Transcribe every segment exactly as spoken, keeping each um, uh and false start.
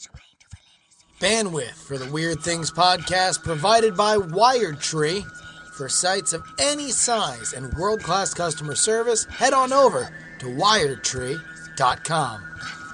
Bandwidth for the Weird Things podcast provided by WiredTree. For sites of any size and world-class customer service, head on over to wired tree dot com.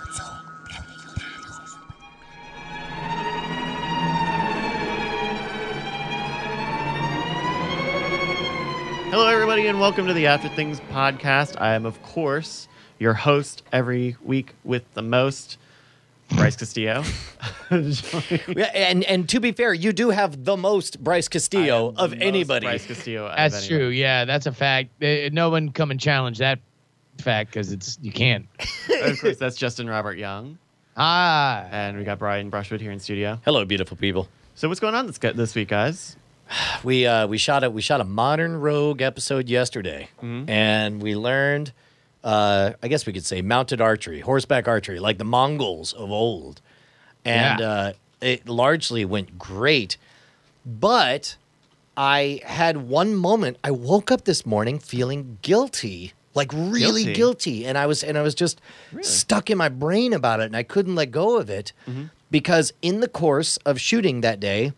Hello, everybody, and welcome to the After Things podcast. I am, of course, your host every week with the most, Bryce Castillo. Yeah, and and to be fair, you do have the most Bryce Castillo of anybody. Bryce Castillo. That's of true. Yeah, that's a fact. Uh, No one come and challenge that fact because it's you can't. Of course, that's Justin Robert Young, Ah, and we got Brian Brushwood here in studio. Hello, beautiful people. So, what's going on this this week, guys? We uh we shot a we shot a Modern Rogue episode yesterday, Mm-hmm. and we learned, uh, I guess we could say, mounted archery, horseback archery, like the Mongols of old, and Yeah. uh, it largely went great. But I had one moment. I woke up this morning feeling guilty, like really Guilty? guilty, and I was and I was just stuck in my brain about it, and I couldn't let go of it because in the course of shooting that day,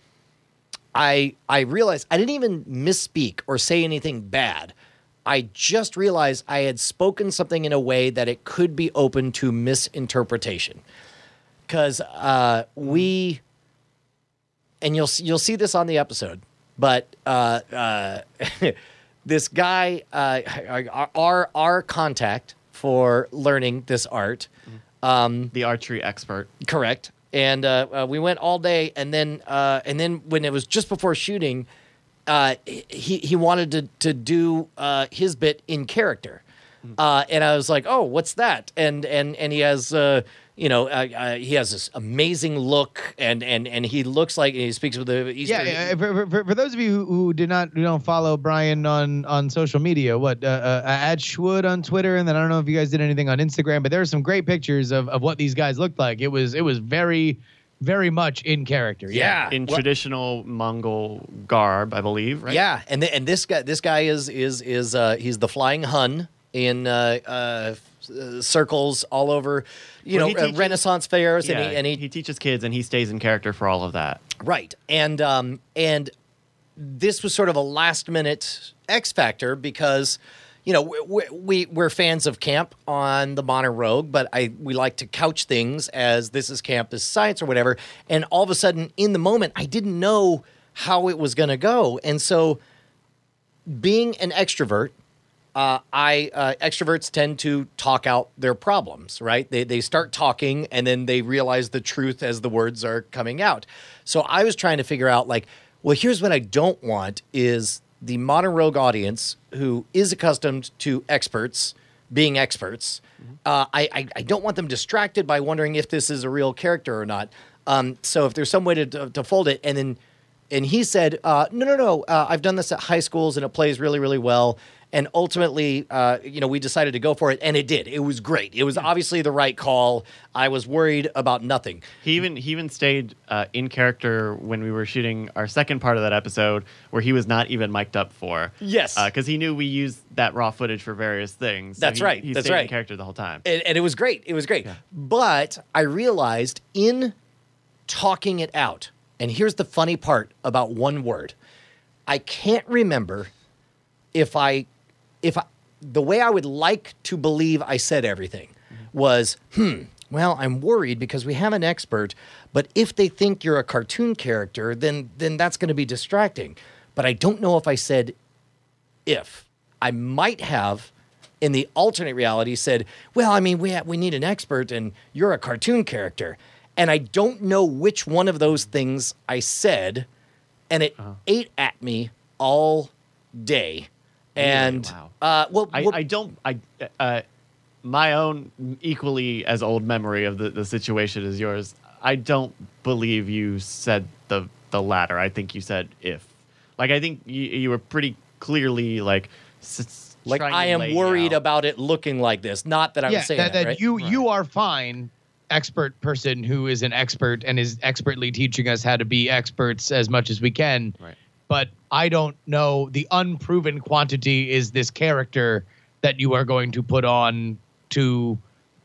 I I realized I didn't even misspeak or say anything bad. I just realized I had spoken something in a way that it could be open to misinterpretation. Because uh, we, and you'll you'll see this on the episode, but uh, uh, this guy, uh, our, our our contact for learning this art, um, The archery expert. correct. And uh, uh, we went all day, and then uh, and then when it was just before shooting, uh, he he wanted to to do uh, his bit in character, uh, and I was like, oh, what's that? And and and he has uh, you know uh, uh, he has this amazing look, and and and he looks like he speaks with the Eastern. yeah. uh, For, for, for those of you who, who did not who don't follow Brian on on social media, what uh, uh, at Schwood on Twitter, and then I don't know if you guys did anything on Instagram, but there are some great pictures of, of what these guys looked like. It was it was very very much in character. Yeah. In Well- traditional Mongol garb, I believe, right? Yeah, and th- and this guy this guy is is is uh, he's the flying Hun in uh, uh, uh, circles all over, you Well, know, he uh, teaches- Renaissance fairs, Yeah, and he and he, he teaches kids, and he stays in character for all of that. right, and um and this was sort of a last minute X factor because, you know, we, we we're fans of camp on the Modern Rogue, but I we like to couch things as this is camp, this is science or whatever, and all of a sudden in the moment I didn't know how it was going to go, and so being an extrovert. Uh, I uh, extroverts tend to talk out their problems, right? They they start talking and then they realize the truth as the words are coming out. So I was trying to figure out, like, well, here's what I don't want is the Modern Rogue audience who is accustomed to experts being experts. Uh, I, I I don't want them distracted by wondering if this is a real character or not. Um, so if there's some way to, to to fold it, and then and he said, uh, no, no, no, uh, I've done this at high schools and it plays really, really well. And ultimately, uh, you know, we decided to go for it, and it did. It was great. It was obviously the right call. I was worried about nothing. He even he even stayed uh, in character when we were shooting our second part of that episode, where he was not even mic'd up for. Yes. because he knew we used that raw footage for various things. So That's he- right. He That's stayed right. in character the whole time. And, and it was great. It was great. But I realized in talking it out, and here's the funny part about one word. I can't remember if I, if I, the way I would like to believe I said everything was, hmm, well, I'm worried because we have an expert, but if they think you're a cartoon character, then then that's going to be distracting. But I don't know if I said if. I might have, in the alternate reality, said, well, I mean, we ha- we need an expert and you're a cartoon character. And I don't know which one of those things I said, and it ate at me all day. And Wow. uh, well, I, well, I don't. I uh, my own equally as old memory of the, the situation as yours. I don't believe you said the the latter. I think you said if. Like I think you, you were pretty clearly like. S- like trying I to am lay worried out. about it looking like this. Not that I yeah, was saying that, that, that right? you Right. you are fine, expert person who is an expert and is expertly teaching us how to be experts as much as we can. Right. But I don't know. The unproven quantity is this character that you are going to put on to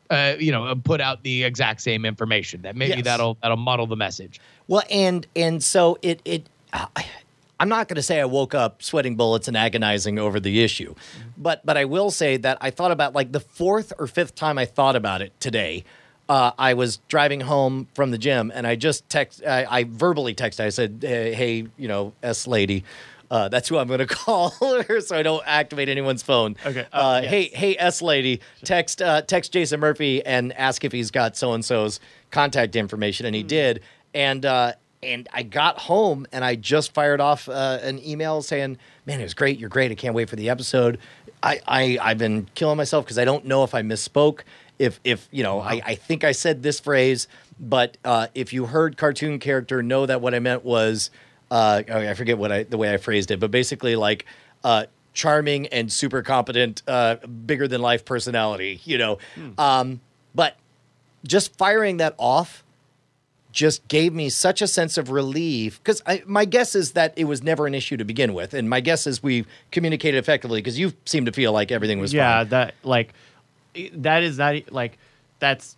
uh, you know, put out the exact same information. That maybe Yes. that'll that'll muddle the message. Well, and and so it it. Uh, I'm not going to say I woke up sweating bullets and agonizing over the issue, but but I will say that I thought about like the fourth or fifth time I thought about it today. Uh, I was driving home from the gym and I just text. I, I verbally texted. I said, "Hey, hey you know, S lady." Uh, that's who I'm going to call her, so I don't activate anyone's phone. Okay. Uh, Uh, yes. Hey, hey, S lady, text uh, text Jason Murphy and ask if he's got so and so's contact information, and he did. And uh, and I got home and I just fired off uh, an email saying, "Man, it was great. You're great. I can't wait for the episode." I, I I've been killing myself because I don't know if I misspoke. If if you know, I, I think I said this phrase, but uh, if you heard cartoon character, know that what I meant was. Uh, I forget what I the way I phrased it, but basically like uh, charming and super competent, uh, bigger than life personality, you know. Hmm. Um, but just firing that off just gave me such a sense of relief because my guess is that it was never an issue to begin with, and my guess is we communicated effectively because you seem to feel like everything was yeah, fine. that like that is not like that's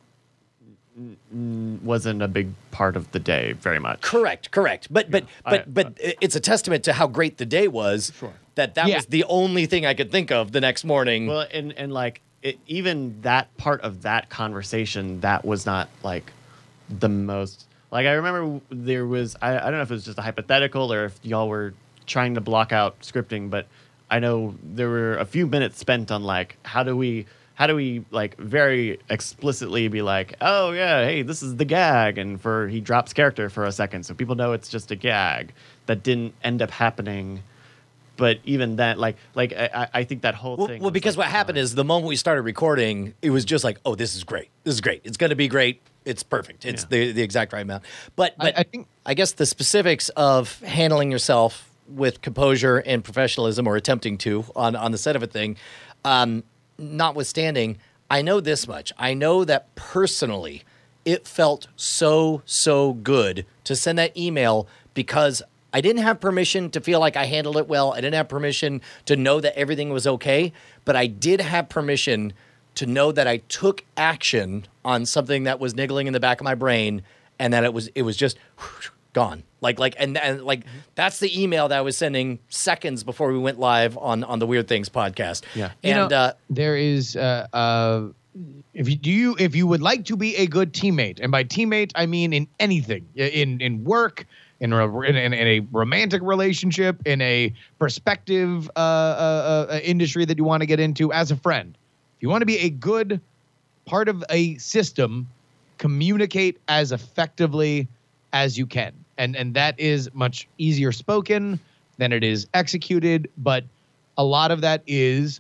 n- wasn't a big part of the day very much. Correct, correct. But but I- but but it's a testament to how great the day was. Sure. That that Yeah. was the only thing I could think of the next morning. Well, and and like it, even that part of that conversation, that was not like the most. Like I remember there was I, I don't know if it was just a hypothetical or if y'all were trying to block out scripting, but I know there were a few minutes spent on like how do we how do we like very explicitly be like, oh yeah, hey, this is the gag, and for he drops character for a second so people know it's just a gag that didn't end up happening. But even that, like, like I, I think that whole Well, thing. well was, because like, what happened is the moment we started recording, it was just like, oh, this is great. This is great. It's going to be great. It's perfect. It's Yeah. the, the exact right amount. But, I- but I think- I guess the specifics of handling yourself with composure and professionalism, or attempting to, on, on the set of a thing, um, notwithstanding, I know this much. I know that personally, it felt so, so good to send that email because I didn't have permission to feel like I handled it well. I didn't have permission to know that everything was okay, but I did have permission to know that I took action on something that was niggling in the back of my brain, and that it was it was just whoosh, gone. Like like and, and like that's the email that I was sending seconds before we went live on on the Weird Things podcast. Yeah. You and know, uh, there is uh, uh, if you do you if you would like to be a good teammate, and by teammate I mean in anything, in in work, in a, in, in a romantic relationship, in a prospective uh, uh, uh, industry that you want to get into, as a friend, if you want to be a good part of a system, communicate as effectively as you can, and and that is much easier spoken than it is executed, but a lot of that is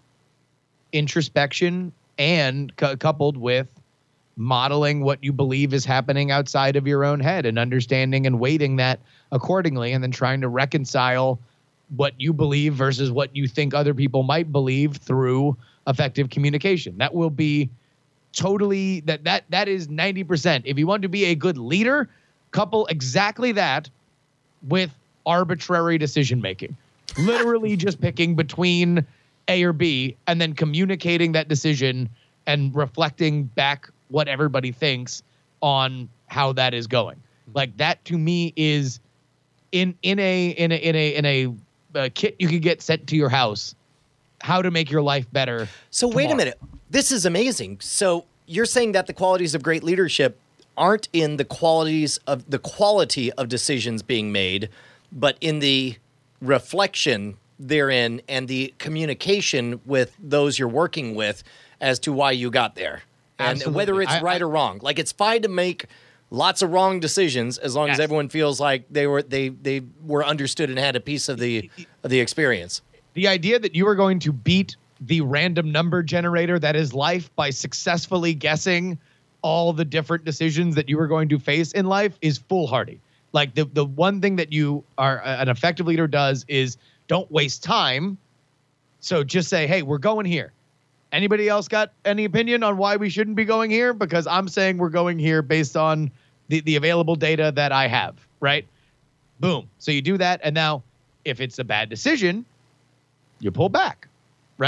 introspection and cu- coupled with modeling what you believe is happening outside of your own head and understanding and weighting that accordingly, and then trying to reconcile what you believe versus what you think other people might believe through effective communication. That will be totally that that that is ninety percent. If you want to be a good leader, couple exactly that with arbitrary decision making. Literally just picking between A or B and then communicating that decision and reflecting back what everybody thinks on how that is going. Like that to me is in in a in a in a in a, uh kit you could get sent to your house, how to make your life better. So wait a tomorrow. minute. This is amazing. So you're saying that the qualities of great leadership aren't in the qualities of the quality of decisions being made, but in the reflection therein and the communication with those you're working with as to why you got there. And Absolutely. whether it's I- right I- or wrong. Like it's fine to make lots of wrong decisions as long as Yes. everyone feels like they were they they were understood and had a piece of the of the experience. The idea that you are going to beat the random number generator that is life by successfully guessing all the different decisions that you are going to face in life is foolhardy. Like the the one thing that you are an effective leader does is don't waste time. So just say, hey, we're going here. Anybody else got any opinion on why we shouldn't be going here? Because I'm saying we're going here based on the, the available data that I have, right? Boom. So you do that. And now if it's a bad decision, you pull back, right?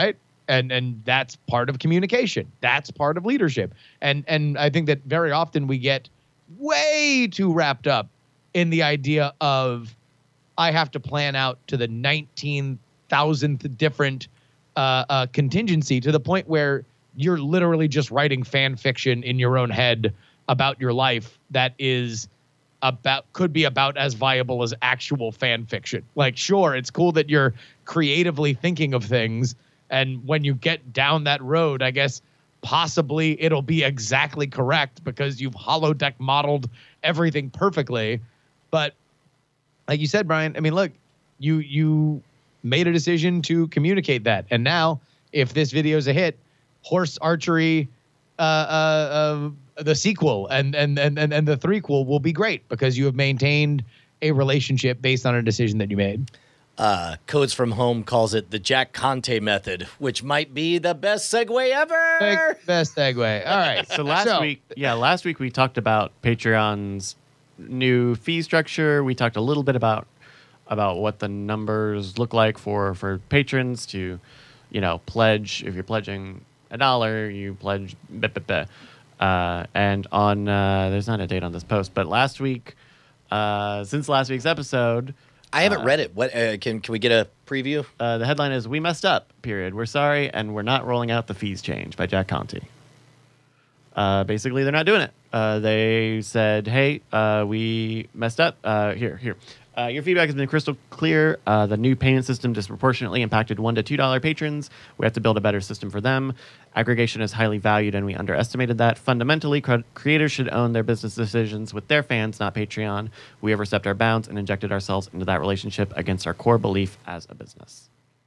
And and that's part of communication. That's part of leadership. And and I think that very often we get way too wrapped up in the idea of I have to plan out to the nineteen thousandth different uh, uh, contingency, to the point where you're literally just writing fan fiction in your own head about your life that is about could be about as viable as actual fan fiction. Like, sure, it's cool that you're creatively thinking of things, and when you get down that road, I guess possibly it'll be exactly correct because you've holodeck modeled everything perfectly. But like you said, Brian, I mean, look, you you made a decision to communicate that, and now if this video is a hit, horse archery, uh, uh, uh, the sequel and and and and the threequel will be great because you have maintained a relationship based on a decision that you made. Uh, Codes from Home calls it the Jack Conte method, which might be the best segue ever. Best segue. All right. So last So- week, yeah, last week we talked about Patreon's new fee structure. We talked a little bit about about what the numbers look like for for patrons to, you know, pledge. If you're pledging a dollar, you pledge. Blah, blah, blah. Uh, and on uh, there's not a date on this post, but last week, uh, since last week's episode. I haven't uh, read it. What uh, can can we get a preview? Uh, the headline is "We messed up." Period. We're sorry, and we're not rolling out the fees change by Jack Conte. Uh, basically, they're not doing it. Uh, they said, "Hey, uh, we messed up. Uh, here, here. Uh, your feedback has been crystal clear. Uh, the new payment system disproportionately impacted one to two dollar patrons. We have to build a better system for them. Aggregation is highly valued, and we underestimated that. Fundamentally, cre- creators should own their business decisions with their fans, not Patreon. We overstepped our bounds and injected ourselves into that relationship against our core belief as a business."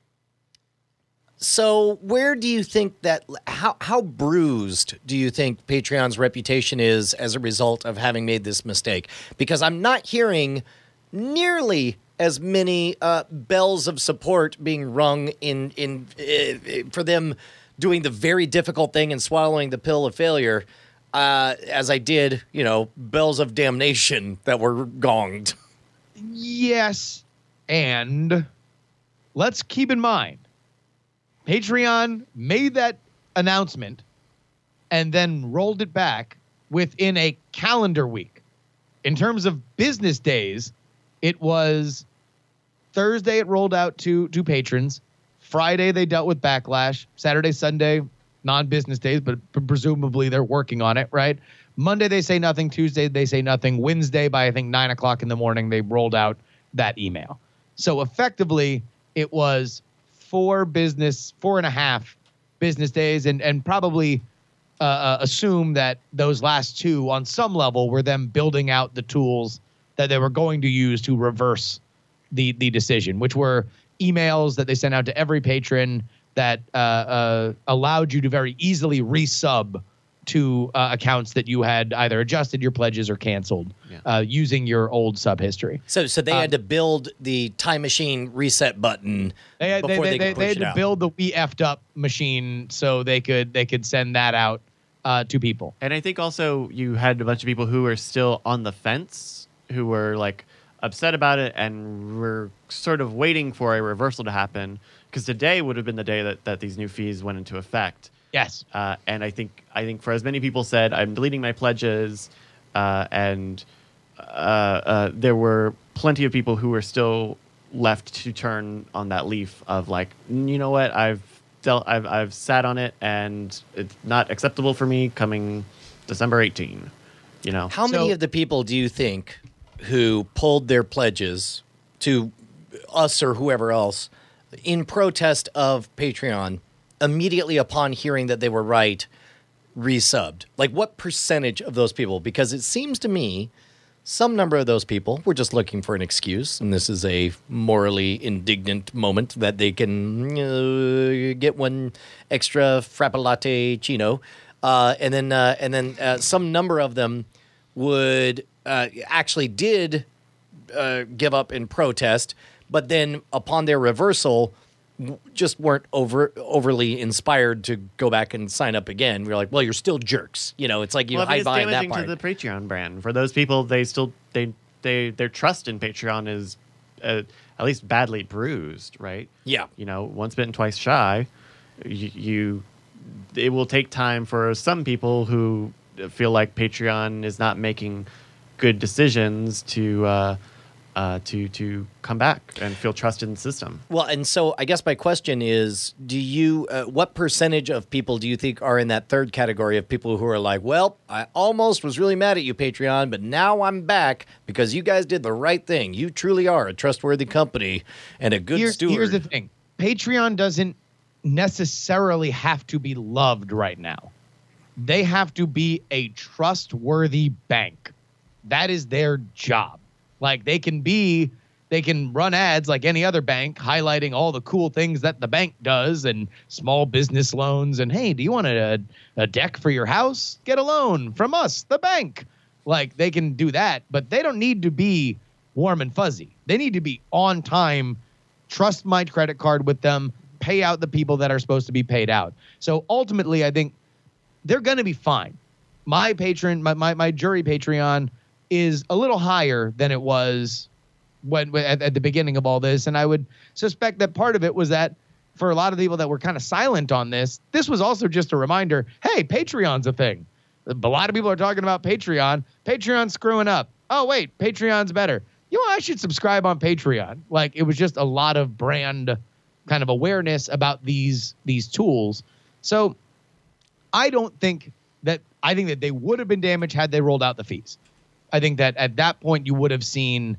So where do you think that, how how bruised do you think Patreon's reputation is as a result of having made this mistake? Because I'm not hearing nearly as many uh, bells of support being rung in in uh, for them doing the very difficult thing and swallowing the pill of failure, uh, as I did, you know, bells of damnation that were gonged. Yes, and let's keep in mind, Patreon made that announcement and then rolled it back within a calendar week. In terms of business days, it was Thursday it rolled out to, to patrons. Friday they dealt with backlash. Saturday, Sunday, non-business days, but presumably they're working on it, right? Monday they say nothing. Tuesday they say nothing. Wednesday by, I think, nine o'clock in the morning, they rolled out that email. So effectively, it was four business, four and a half business days, and and probably uh, uh, assume that those last two, on some level, were them building out the tools that they were going to use to reverse the the decision, which were emails that they sent out to every patron that uh, uh, allowed you to very easily resub to uh, accounts that you had either adjusted your pledges or canceled Yeah. uh, using your old sub history. So so they Um, had to build the time machine reset button They had, before they, they, they, could they push had it to out. build the we effed up machine so they could they could send that out uh, to people. And I think also you had a bunch of people who were still on the fence, who were like upset about it and were sort of waiting for a reversal to happen, because today would have been the day that, that these new fees went into effect. Yes. Uh, and I think I think for as many people said, I'm deleting my pledges, uh, and uh, uh, there were plenty of people who were still left to turn on that leaf of like, you know what, I've dealt, I've I've sat on it, and it's not acceptable for me coming December eighteenth. You know, How many So- of the people do you think who pulled their pledges to us or whoever else in protest of Patreon immediately upon hearing that they were right resubbed? Like, what percentage of those people? Because it seems to me some number of those people were just looking for an excuse, and this is a morally indignant moment that they can uh, get one extra frappe latte chino, uh, and then uh, and then uh, some number of them would uh, actually did uh, give up in protest, but then upon their reversal, w- just weren't over overly inspired to go back and sign up again. We're like, well, you're still jerks. You know, it's like you well, I mean, hide it's behind that damaging part. to the Patreon brand. For those people, they still they they their trust in Patreon is uh, at least badly bruised, right? Yeah. You know, once bitten, twice shy, you, you it will take time for some people who feel like Patreon is not making good decisions to uh, uh, to to come back and feel trust in the system. Well, and so I guess my question is, do you, uh, what percentage of people do you think are in that third category of people who are like, well, I almost was really mad at you, Patreon, but now I'm back because you guys did the right thing. You truly are a trustworthy company and a good here's, steward. Here's the thing. Patreon doesn't necessarily have to be loved right now. They have to be a trustworthy bank. That is their job. Like they can be, they can run ads like any other bank, highlighting all the cool things that the bank does and small business loans. And hey, do you want a, a deck for your house? Get a loan from us, the bank. Like they can do that, but they don't need to be warm and fuzzy. They need to be on time. Trust my credit card with them. Pay out the people that are supposed to be paid out. So ultimately, I think they're going to be fine. My patron, my, my my jury Patreon is a little higher than it was when at, at the beginning of all this, and I would suspect that part of it was that for a lot of people that were kind of silent on this, this was also just a reminder. Hey, Patreon's a thing. A lot of people are talking about Patreon. Patreon's screwing up. Oh wait, Patreon's better. You know, I should subscribe on Patreon. Like it was just a lot of brand kind of awareness about these these tools. So I don't think that I think that they would have been damaged had they rolled out the fees. I think that at that point you would have seen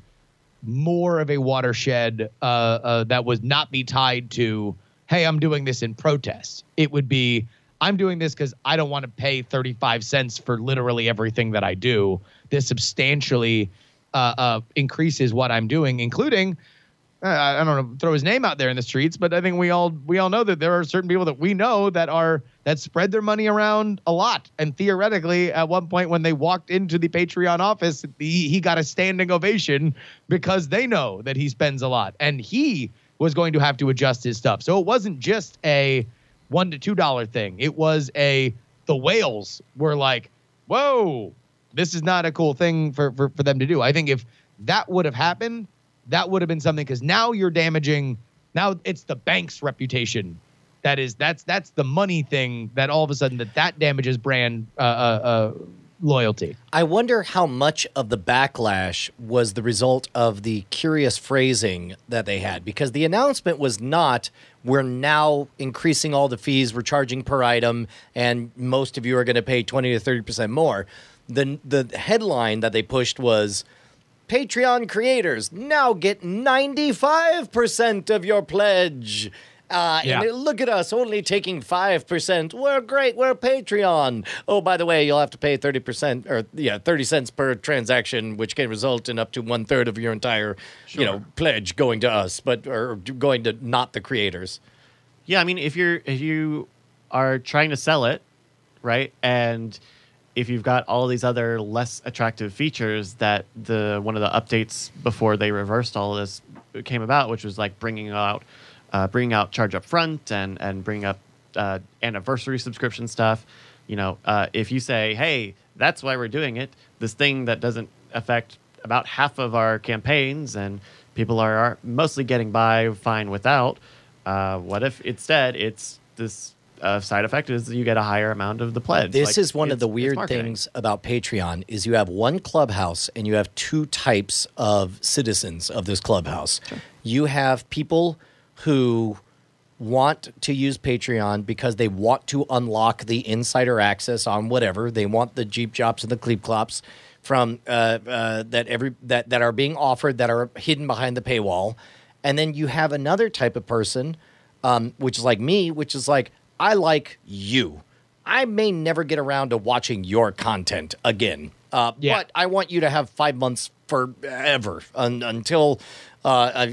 more of a watershed uh, uh, that would not be tied to, hey, I'm doing this in protest. It would be, I'm doing this because I don't want to pay thirty-five cents for literally everything that I do. This substantially uh, uh, increases what I'm doing, including, uh, I don't know, throw his name out there in the streets, but I think we all we all know that there are certain people that we know that are that spread their money around a lot. And theoretically, at one point when they walked into the Patreon office, he, he got a standing ovation because they know that he spends a lot. And he was going to have to adjust his stuff. So it wasn't just a one to two dollar thing. It was a the whales were like, whoa, this is not a cool thing for, for, for them to do. I think if that would have happened, that would have been something, because now you're damaging, now it's the bank's reputation. That is, that's that's the money thing that all of a sudden that that damages brand uh, uh, uh, loyalty. I wonder how much of the backlash was the result of the curious phrasing that they had, because the announcement was not, we're now increasing all the fees, we're charging per item, and most of you are going to pay twenty to thirty percent more. The, the headline that they pushed was, Patreon creators now get ninety-five percent of your pledge. Uh, Yeah. And look at us, only taking five percent. We're great. We're Patreon. Oh, by the way, you'll have to pay thirty percent or yeah, thirty cents per transaction, which can result in up to one third of your entire, you know, pledge going to us, but or going to not the creators. Yeah, I mean, if you're if you are trying to sell it, right, and if you've got all these other less attractive features that the one of the updates before they reversed all of this came about, which was like bringing out uh, bringing out charge up front and and bringing up uh, anniversary subscription stuff. You know, uh, if you say, hey, that's why we're doing it, this thing that doesn't affect about half of our campaigns and people are, are mostly getting by fine without. Uh, what if instead it's this uh, side effect is you get a higher amount of the pledge? This Like, is one of it's- the it's weird marketing. things about Patreon is you have one clubhouse and you have two types of citizens of this clubhouse. You have people who want to use Patreon because they want to unlock the insider access on whatever. They want the Jeep Jops and the Cleep Clops from uh, uh, that every that, that are being offered that are hidden behind the paywall. And then you have another type of person, um, which is like me, which is like, I like you. I may never get around to watching your content again. Uh, Yeah. But I want you to have five months forever un- until uh, I,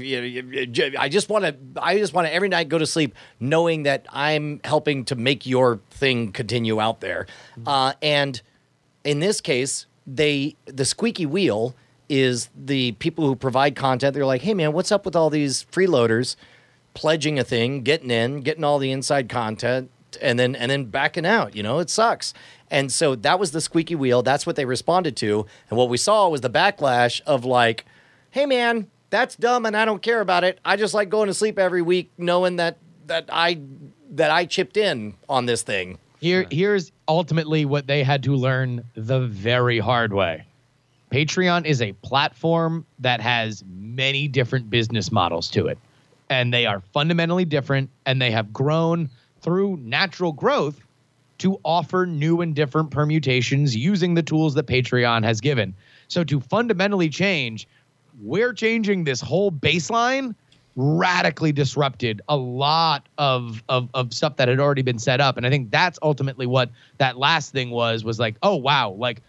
I just want to. I just want to every night go to sleep knowing that I'm helping to make your thing continue out there. Uh, and in this case, they the squeaky wheel is the people who provide content. They're like, hey man, what's up with all these freeloaders pledging a thing, getting in, getting all the inside content, and then and then backing out? You know, it sucks. And so that was the squeaky wheel. That's what they responded to. And what we saw was the backlash of like, hey man, that's dumb and I don't care about it. I just like going to sleep every week knowing that that I that I chipped in on this thing. Here, here's ultimately what they had to learn the very hard way. Patreon is a platform that has many different business models to it, and they are fundamentally different, and they have grown through natural growth to offer new and different permutations using the tools that Patreon has given. So to fundamentally change, we're changing this whole baseline, radically disrupted a lot of, of of stuff that had already been set up. And I think that's ultimately what that last thing was, was like, oh, wow. Like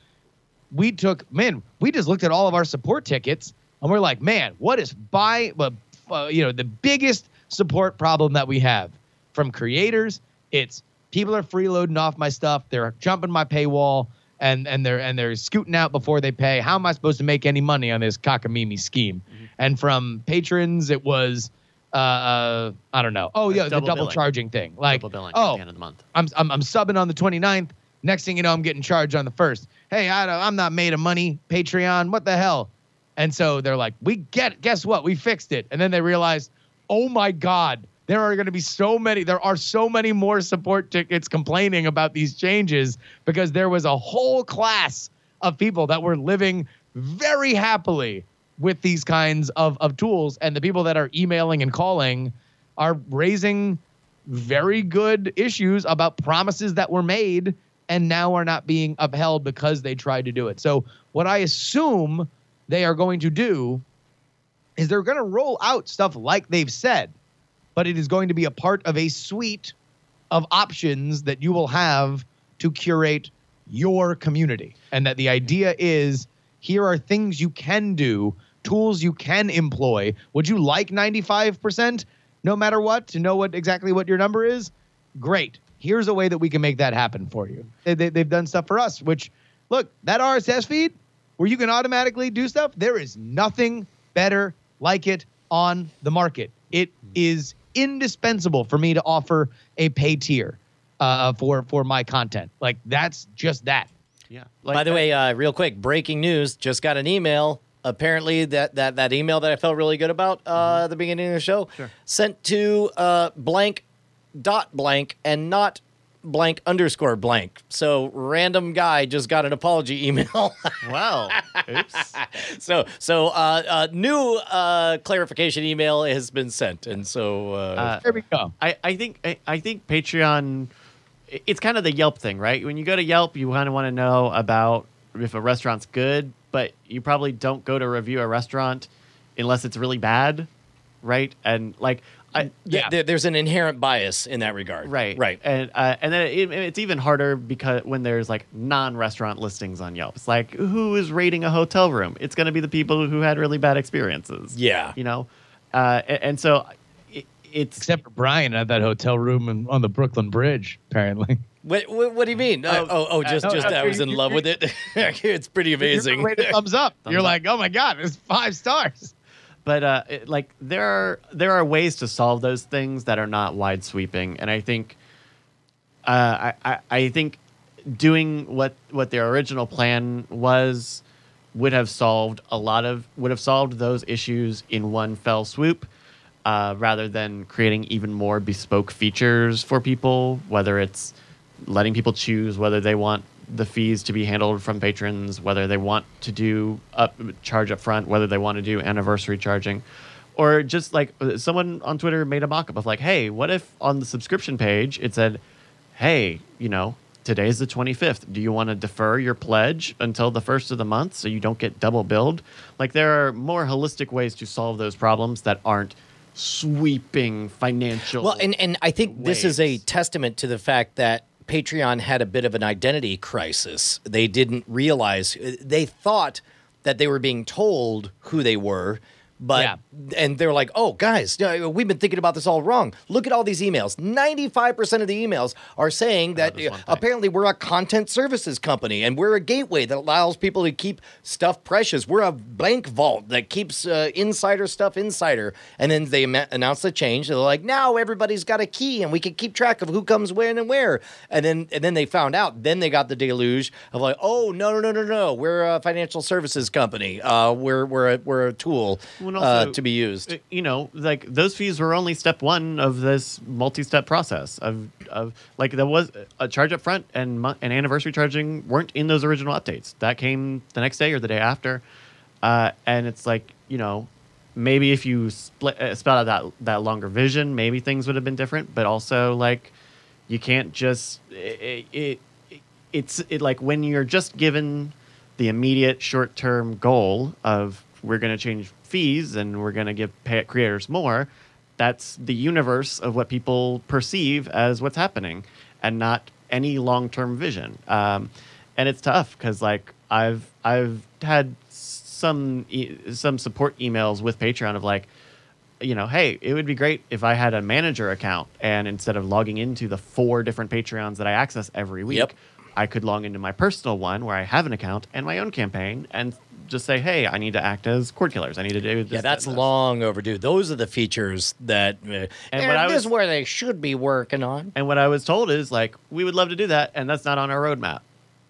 we took, man, we just looked at all of our support tickets and we're like, man, what is by, uh, you know, the biggest support problem that we have from creators? It's people are freeloading off my stuff. They're jumping my paywall and, and they're, and they're scooting out before they pay. How am I supposed to make any money on this cockamamie scheme? Mm-hmm. And from patrons, it was, uh, uh, I don't know. Oh, yeah, double the double billing. charging thing. Like, Double billing oh, at the end of the month. I'm, I'm I'm subbing on the twenty-ninth. Next thing you know, I'm getting charged on the first. Hey, I don't, I'm not made of money. Patreon, what the hell? And so they're like, we get it. Guess what? We fixed it. And then they realized, oh my God, there are going to be so many. There are so many more support tickets complaining about these changes because there was a whole class of people that were living very happily with these kinds of, of tools. And the people that are emailing and calling are raising very good issues about promises that were made and now are not being upheld because they tried to do it. So what I assume they are going to do is they're going to roll out stuff like they've said, but it is going to be a part of a suite of options that you will have to curate your community. And that the idea is, here are things you can do, tools you can employ. Would you like ninety-five percent no matter what to know what exactly what your number is? Great. Here's a way that we can make that happen for you. They, they, they've done stuff for us, which, look, that R S S feed where you can automatically do stuff, there is nothing better like it on the market. It is indispensable for me to offer a pay tier uh, for, for my content. Like, that's just that. Yeah. By the way, uh, real quick, breaking news, just got an email. Apparently, that, that, that email that I felt really good about uh, mm-hmm. at the beginning of the show, sure. sent to uh, blank dot blank and not blank underscore blank. So random guy just got an apology email. Wow. Oops. So so uh, uh, new uh, clarification email has been sent, and so uh, Uh, There we go. I, I think I, I think Patreon, it's kind of the Yelp thing, right? When you go to Yelp, you kind of want to know about if a restaurant's good, but you probably don't go to review a restaurant unless it's really bad, right? And like, I, yeah, there, there's an inherent bias in that regard. right, right. and uh, and then it, it's even harder because when there's like non-restaurant listings on Yelp, it's like, who is rating a hotel room? It's going to be the people who had really bad experiences. Yeah, you know, uh, and, and so it, it's Except for Brian at that hotel room in, on the Brooklyn Bridge, apparently. What, what, what do you mean? Uh, oh, oh, just, no, just no, I was in you- love you- with it. It's pretty amazing. You're rated thumbs up. Thumbs You're up. like, oh my God, it's five stars. But uh, it, like there are there are ways to solve those things that are not wide sweeping, and I think uh, I, I I think doing what what their original plan was would have solved a lot of would have solved those issues in one fell swoop, uh, rather than creating even more bespoke features for people. Whether it's letting people choose whether they want the fees to be handled from patrons, whether they want to do up charge up front, whether they want to do anniversary charging, or just like someone on Twitter made a mock-up of like, hey, what if on the subscription page it said, hey, you know, today's the twenty-fifth. Do you want to defer your pledge until the first of the month so you don't get double billed? Like, there are more holistic ways to solve those problems that aren't sweeping financial. Well, and, and I think this is a ways. testament to the fact that Patreon had a bit of an identity crisis. They didn't realize, they thought that they were being told who they were, but Yeah. and they're like, oh, guys, uh, we've been thinking about this all wrong. Look at all these emails. ninety-five percent of the emails are saying that this uh, one thing. apparently we're a content services company and we're a gateway that allows people to keep stuff precious. We're a blank vault that keeps uh, insider stuff insider. And then they ma- announce the change. They're like, now everybody's got a key and we can keep track of who comes when and where. And then and then they found out. Then they got the deluge of like, oh, no, no, no, no, no. We're a financial services company. Uh, we're we're a, we're a tool. Well, and also, uh, to be used. You know, like those fees were only step one of this multi-step process of of like there was a charge up front and mo- and anniversary charging weren't in those original updates. That came the next day or the day after, uh, and it's like you know. Maybe if you split, uh, spell out that that longer vision, maybe things would have been different. But also, like, you can't just it, it, it it's it like when you're just given the immediate short term goal of we're going to change fees and we're going to give pay creators more. That's the universe of what people perceive as what's happening, and not any long term vision. Um, and it's tough because like I've I've had. some e- some support emails with Patreon of like, you know, hey, it would be great if I had a manager account and instead of logging into the four different Patreons that I access every week, yep. I could log into my personal one where I have an account and my own campaign and just say, hey, I need to act as cord killers. I need to do this. Yeah, that's this. long overdue. Those are the features that uh, And what I this was- is where they should be working on. And what I was told is like, we would love to do that, and that's not on our roadmap.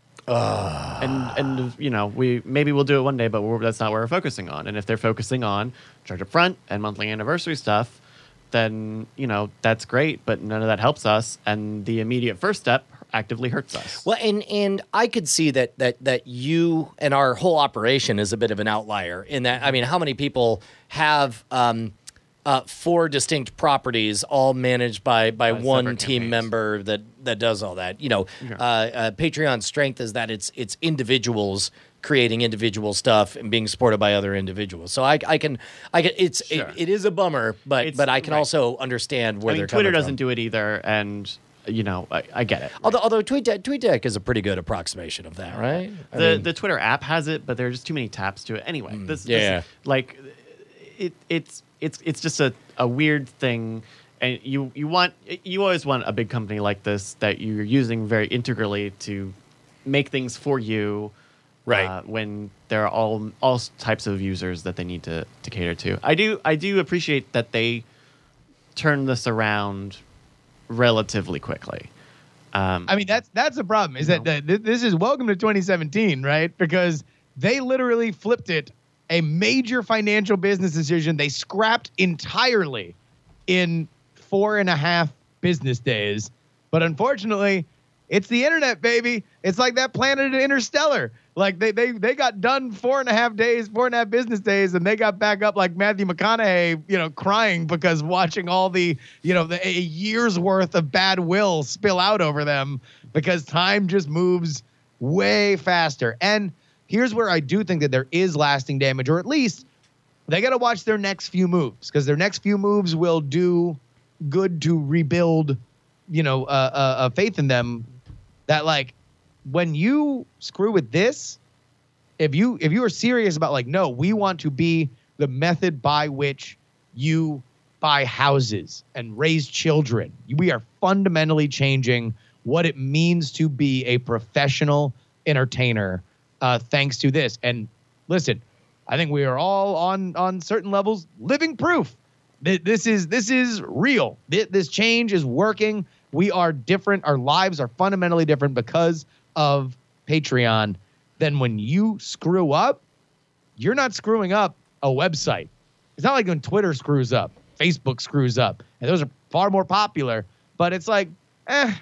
Uh, and and you know we maybe we'll do it one day, but we're, that's not what we're focusing on. And if they're focusing on charge up front and monthly anniversary stuff, then you know that's great. But none of that helps us, and the immediate first step actively hurts us. Well, and and I could see that that that you and our whole operation is a bit of an outlier in that. I mean, how many people have um, uh, four distinct properties, all managed by by By one separate team campaigns. member that that does all that? You know, Sure. uh, uh, Patreon's strength is that it's it's individuals creating individual stuff and being supported by other individuals. So I, I can I can it's Sure. it, it is a bummer, but It's- but I can right. also understand where I mean, they're Twitter coming doesn't from. do it either, and you know I, I get it. Although, although TweetDeck, TweetDeck is a pretty good approximation of that, right? I the mean- the Twitter app has it, but there are just too many taps to it. Anyway, this, yeah. this like it it's it's it's just a, a weird thing, and you you want you always want a big company like this that you're using very integrally to make things for you, Right. Uh, when there are all all types of users that they need to to cater to. I do I do appreciate that they turn this around relatively quickly. Um, I mean, that's that's the problem. Is that, that th- this is welcome to twenty seventeen, right? Because they literally flipped it, a major financial business decision. They scrapped entirely in four and a half business days. But unfortunately, it's the internet, baby. It's like that planet Interstellar. Like they they they got done four and a half days, four and a half business days, and they got back up like Matthew McConaughey, you know, crying because watching all the, you know, the a year's worth of bad will spill out over them because time just moves way faster. And here's where I do think that there is lasting damage, or at least they got to watch their next few moves, because their next few moves will do good to rebuild, you know, uh, uh, uh, faith in them. That like, when you screw with this, if you if you are serious about like, no, we want to be the method by which you buy houses and raise children, we are fundamentally changing what it means to be a professional entertainer, uh, thanks to this. And listen, I think we are all on on certain levels living proof that this is this is real. This, this change is working. We are different. Our lives are fundamentally different because of Patreon. Then when you screw up, you're not screwing up a website. It's not like when Twitter screws up, Facebook screws up, and those are far more popular. But it's like, eh,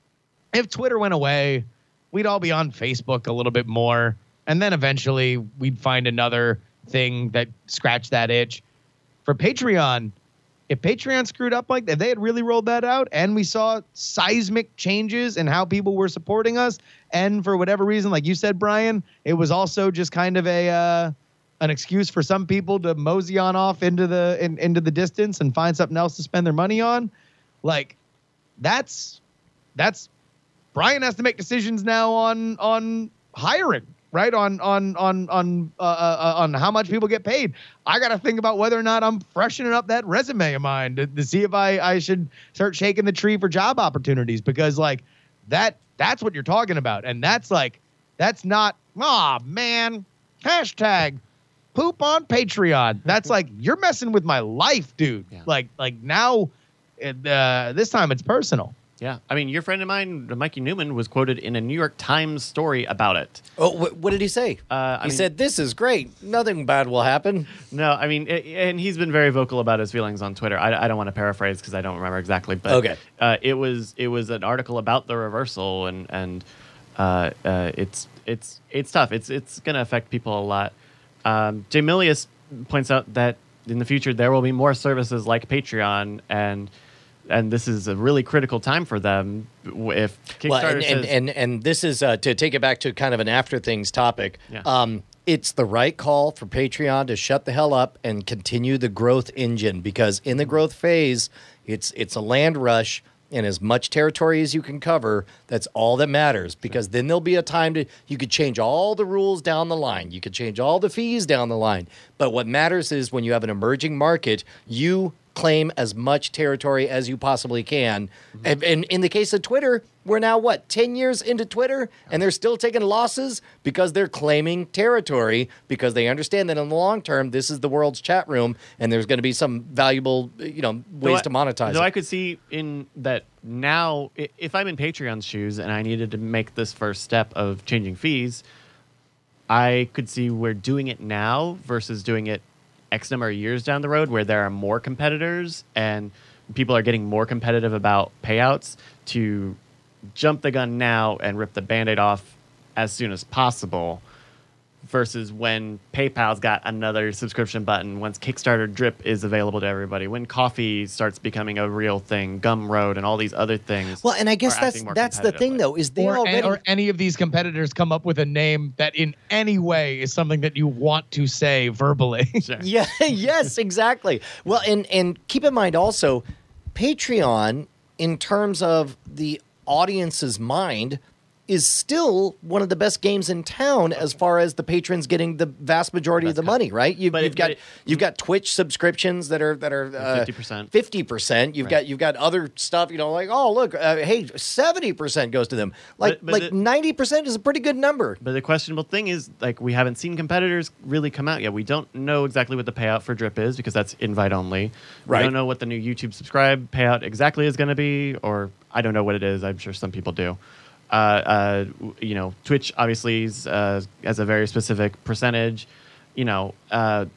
if Twitter went away, we'd all be on Facebook a little bit more, and then eventually we'd find another thing that scratched that itch. For Patreon, if Patreon screwed up like that, if they had really rolled that out and we saw seismic changes in how people were supporting us, and for whatever reason, like you said, Brian, it was also just kind of a uh, an excuse for some people to mosey on off into the in, into the distance and find something else to spend their money on. Like that's that's Brian has to make decisions now on on hiring. Right on on on on uh, uh, on how much people get paid. I got to think about whether or not I'm freshening up that resume of mine to, to see if I, I should start shaking the tree for job opportunities, because like that that's what you're talking about, and that's like that's not aw man hashtag poop on Patreon. That's like you're messing with my life, dude. Yeah. Like like now, it, uh, this time it's personal. Yeah. I mean, your friend of mine, Mikey Newman, was quoted in a New York Times story about it. Oh, wh- what did he say? Uh, I he mean- said, "This is great. Nothing bad will happen." No, I mean, it, and he's been very vocal about his feelings on Twitter. I, I don't want to paraphrase because I don't remember exactly, but Okay. uh, it was it was an article about the reversal, and and uh, uh, it's it's it's tough. It's it's going to affect people a lot. Um, Jay Milius points out that in the future there will be more services like Patreon, and and this is a really critical time for them. If Kickstarter Well, and, and, says, and, and this is uh, to take it back to kind of an after things topic. Yeah. Um, it's the right call for Patreon to shut the hell up and continue the growth engine, because in the growth phase, it's it's a land rush, and as much territory as you can cover, that's all that matters, because then there'll be a time to you could change all the rules down the line. You could change all the fees down the line. But what matters is when you have an emerging market, you claim as much territory as you possibly can. Mm-hmm. And, and in the case of Twitter, we're now, what, ten years into Twitter, and they're still taking losses because they're claiming territory, because they understand that in the long term, this is the world's chat room, and there's going to be some valuable, you know, ways Though to I- monetize Though it. I could see in that now, i- if I'm in Patreon's shoes and I needed to make this first step of changing fees, I could see we're doing it now versus doing it X number of years down the road, where there are more competitors and people are getting more competitive about payouts, to jump the gun now and rip the Band-Aid off as soon as possible, versus when PayPal's got another subscription button, once Kickstarter Drip is available to everybody, when coffee starts becoming a real thing, Gumroad and all these other things. Well, and I guess are that's acting more that's the thing, competitively. though, is they Or, already... or any of these competitors come up with a name that in any way is something that you want to say verbally. Sure. Yeah, yes, exactly. Well, and and keep in mind also, Patreon, in terms of the audience's mind, is still one of the best games in town as far as the patrons getting the vast majority of the money, right? You've, But it- you've got but it- you've got Twitch subscriptions that are that are uh, fifty percent. Fifty percent. You've got you've got other stuff. You know, like oh look, uh, hey, seventy percent goes to them. Like But- but like it- ninety percent is a pretty good number. But the questionable thing is, like, we haven't seen competitors really come out yet. We don't know exactly what the payout for Drip is, because that's invite only. Right. We don't know what the new YouTube subscribe payout exactly is going to be, or I don't know what it is. I'm sure some people do. Uh, uh, w- you know, Twitch obviously is, uh, has a very specific percentage. You know, uh,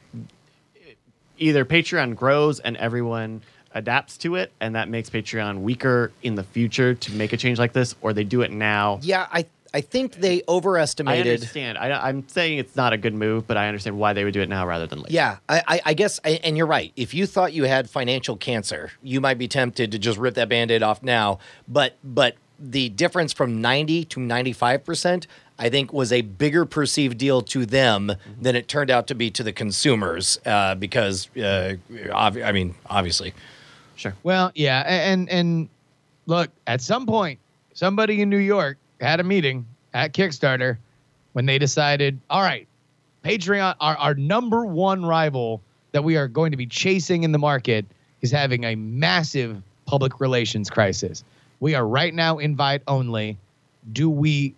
either Patreon grows and everyone adapts to it, and that makes Patreon weaker in the future to make a change like this, or they do it now. Yeah, I I think they I overestimated. understand. I, I'm saying it's not a good move, but I understand why they would do it now rather than later. Yeah, I, I, I guess, and you're right. If you thought you had financial cancer, you might be tempted to just rip that Band-Aid off now. But but the difference from ninety to ninety-five percent, I think, was a bigger perceived deal to them Mm-hmm. than it turned out to be to the consumers. Uh, because, uh, ob- I mean, obviously. Sure. Well, yeah, a- and and look, at some point, somebody in New York had a meeting at Kickstarter when they decided, all right, Patreon, our, our number one rival that we are going to be chasing in the market, is having a massive public relations crisis. We are right now invite only. Do we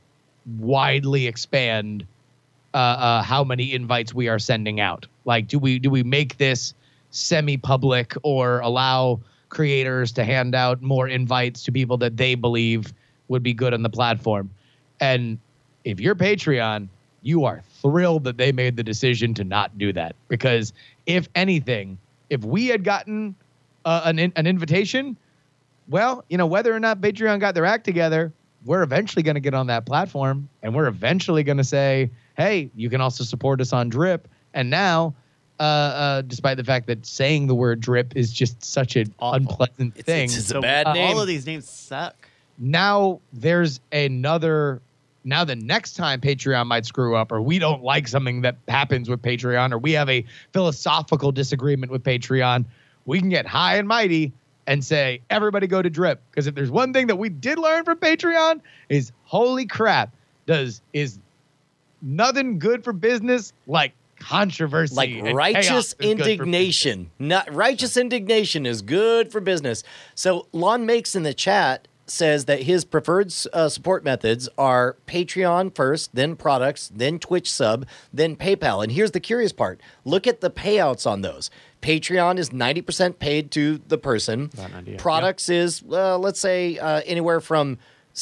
widely expand uh, uh, how many invites we are sending out? Like, do we do we make this semi-public, or allow creators to hand out more invites to people that they believe would be good on the platform? And if you're Patreon, you are thrilled that they made the decision to not do that, because if anything, if we had gotten uh, an in, an invitation, well, you know, whether or not Patreon got their act together, we're eventually going to get on that platform, and we're eventually going to say, hey, you can also support us on Drip. And now, uh, uh, despite the fact that saying the word Drip is just such an Awful. unpleasant It's- thing, it's- it's a So, bad uh, name. All of these names suck. now there's another. Now the next time Patreon might screw up, or we don't like something that happens with Patreon, or we have a philosophical disagreement with Patreon, we can get high and mighty and say, everybody go to Drip. Because if there's one thing that we did learn from Patreon is, holy crap, does is nothing good for business like controversy. Like and righteous chaos is good for indignation. Not righteous indignation is good for business. So Lon Makes in the chat says that his preferred uh, support methods are Patreon first, then products, then Twitch sub, then PayPal. And here's the curious part. Look at the payouts on those. Patreon is ninety percent paid to the person. Products yeah. is, uh, let's say, uh, anywhere from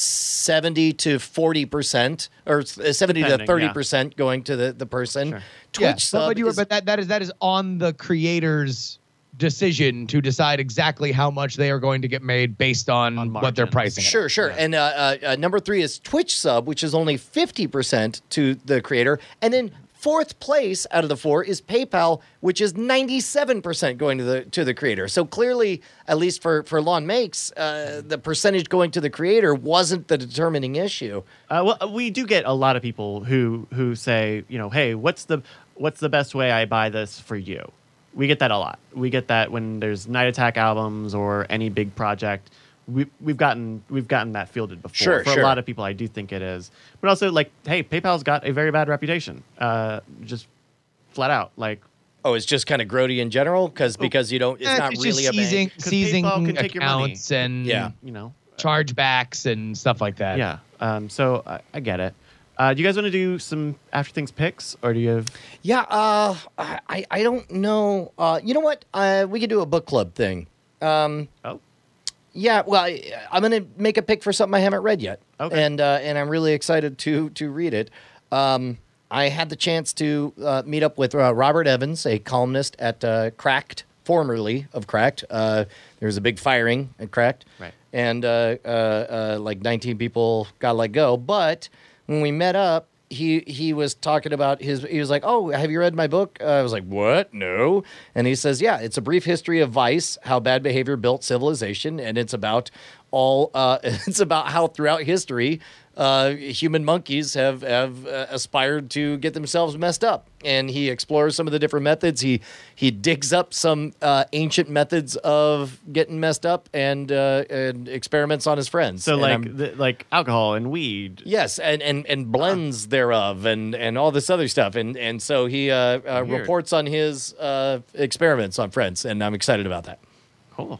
seventy to forty percent, or seventy Depending, to thirty percent yeah. going to the, the person. Sure. Twitch yeah, sub but, but, you were, is, but that, that is that is on the creator's decision to decide exactly how much they are going to get made based on, on what they're pricing. Sure, sure. Yeah. And uh, uh, uh, number three is Twitch sub, which is only fifty percent to the creator. And then fourth place out of the four is PayPal, which is ninety-seven percent going to the to the creator. So clearly, at least for, for Lawn Makes, uh, the percentage going to the creator wasn't the determining issue. Uh, well, we do get a lot of people who who say, you know, hey, what's the what's the best way I buy this for you? We get that a lot. We get that when there's Night Attack albums or any big project. We, we've gotten we've gotten that fielded before. Sure, For sure. a lot of people, I do think it is. But also, like, hey, PayPal's got a very bad reputation. Uh, just flat out, like. Oh, it's just kind of grody in general, because because you don't. It's yeah, not it's really just a seizing, bank. seizing can take your money. accounts and Yeah. You know, chargebacks and stuff like that. yeah. Um, so I, I get it. Uh, do you guys want to do some After Things picks, or do you have? Yeah, uh, I I don't know. Uh, you know what? Uh, we could do a book club thing. Um, Oh. Yeah, well, I, I'm going to make a pick for something I haven't read yet, Okay. and uh, and I'm really excited to to read it. Um, I had the chance to uh, meet up with uh, Robert Evans, a columnist at uh, Cracked, formerly of Cracked. Uh, there was a big firing at Cracked, Right. and uh, uh, uh, like nineteen people got let go. But when we met up, he he was talking about his. He was like, "Oh, have you read my book?" Uh, I was like, "What? No." And he says, "Yeah, it's a brief history of vice, how bad behavior built civilization, and it's about all. Uh, it's about how throughout history, uh, human monkeys have have uh, aspired to get themselves messed up." And he explores some of the different methods. He he digs up some uh, ancient methods of getting messed up and uh, and experiments on his friends. So And like I'm- the, like alcohol and weed. Yes, and, and, and blends thereof, and, and all this other stuff, and and so he uh, uh, Weird. reports on his uh, experiments on friends, and I'm excited about that. Cool.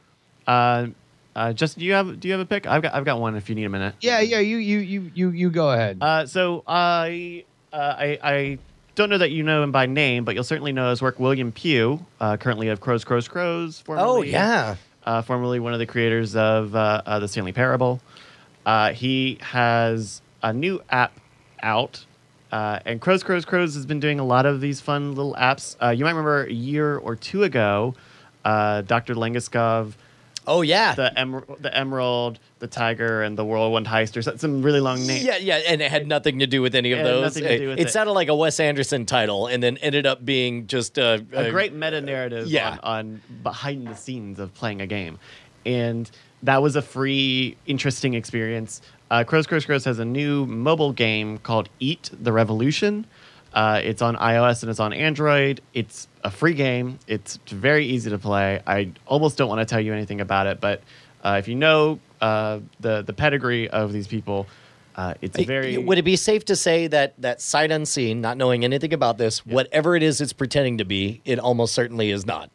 Uh, uh, Justin, do you have do you have a pick? I've got I've got one. If you need a minute. Yeah, yeah. You you you you you go ahead. Uh, so I uh, I I don't know that you know him by name, but you'll certainly know his work. William Pugh, uh, currently of Crows, Crows, Crows. Formerly, Oh yeah, uh, formerly one of the creators of uh, uh, the Stanley Parable. Uh, he has a new app out, uh, and Crows, Crows, Crows has been doing a lot of these fun little apps. Uh, you might remember a year or two ago, uh, Doctor Langeskov, oh yeah, the emer- the Emerald, the Tiger, and the Whirlwind Heist, or some- some really long names. yeah, yeah, and it had nothing to do with any of It had those. nothing to do with it, it. sounded like a Wes Anderson title, and then ended up being just uh, a great meta narrative yeah. on, on behind the scenes of playing a game. And that was a free, interesting experience. Uh, Crows, Crows, Crows has a new mobile game called Eat the Revolution. Uh, it's on iOS and it's on Android. It's a free game. It's very easy to play. I almost don't want to tell you anything about it, but uh, if you know uh, the the pedigree of these people, uh, it's very. Would it be safe to say that that sight unseen, not knowing anything about this, Yeah. whatever it is it's pretending to be, it almost certainly is not,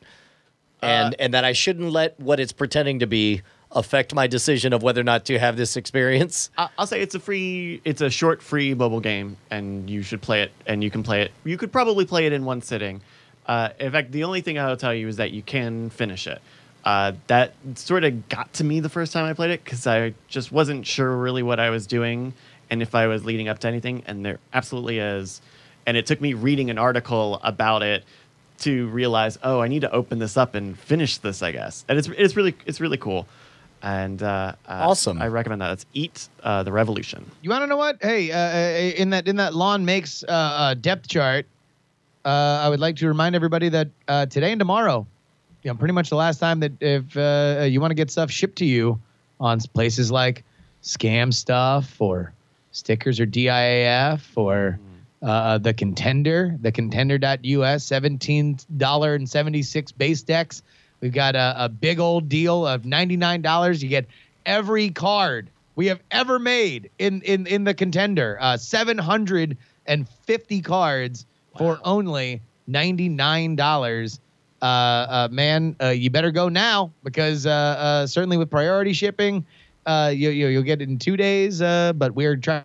and Uh, and that I shouldn't let what it's pretending to be affect my decision of whether or not to have this experience? I- I'll say it's a free, it's a short free mobile game, and you should play it. And you can play it. You could probably play it in one sitting. Uh, in fact, the only thing I'll tell you is that you can finish it. Uh, that sort of got to me the first time I played it because I just wasn't sure really what I was doing and if I was leading up to anything. And there absolutely is. And it took me reading an article about it to realize, oh, I need to open this up and finish this, I guess. And it's it's really it's really cool. And uh, uh, Awesome. I recommend that. It's Eat uh, the Revolution. You want to know what? Hey, uh, in that in that Lawn Makes uh, uh, depth chart, uh, I would like to remind everybody that uh, today and tomorrow, you know, pretty much the last time that if uh, you want to get stuff shipped to you on places like Scam Stuff or Stickers or D I A F or uh, the Contender, the contender dot U S, seventeen dollars and seventy-six base decks. We've got a, a big old deal of ninety-nine dollars. You get every card we have ever made in in in the Contender. Uh, seven hundred fifty cards for Wow. only ninety-nine dollars. Uh, uh, man, uh, you better go now because uh, uh, certainly with priority shipping, Uh, you, you you'll get it in two days. Uh, but we're trying.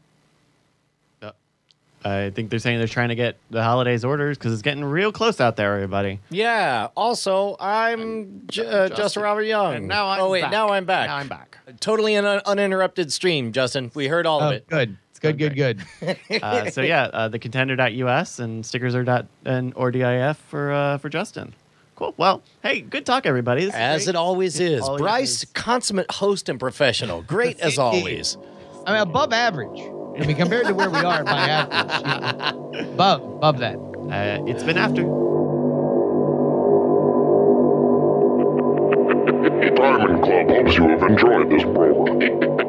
I think they're saying they're trying to get the holidays orders because it's getting real close out there, everybody. Yeah. Also, I'm J- uh, Justin, Justin. Robert Young. And now I'm oh wait, back. now I'm back. Now I'm back. Totally an un- uninterrupted stream, Justin. We heard all Oh, of it. good. Good, good, good. Uh, so yeah, uh, the contender dot U S and stickers are dot and or D I F for uh, for Justin. Cool. Well, hey, good talk, everybody. This is As great. it always is. Always Bryce, is. consummate host and professional. Great as always. I mean, above average. I mean, compared to where we are by average, you know, above, above that. Uh, it's been after. Diamond Club hopes you have enjoyed this program.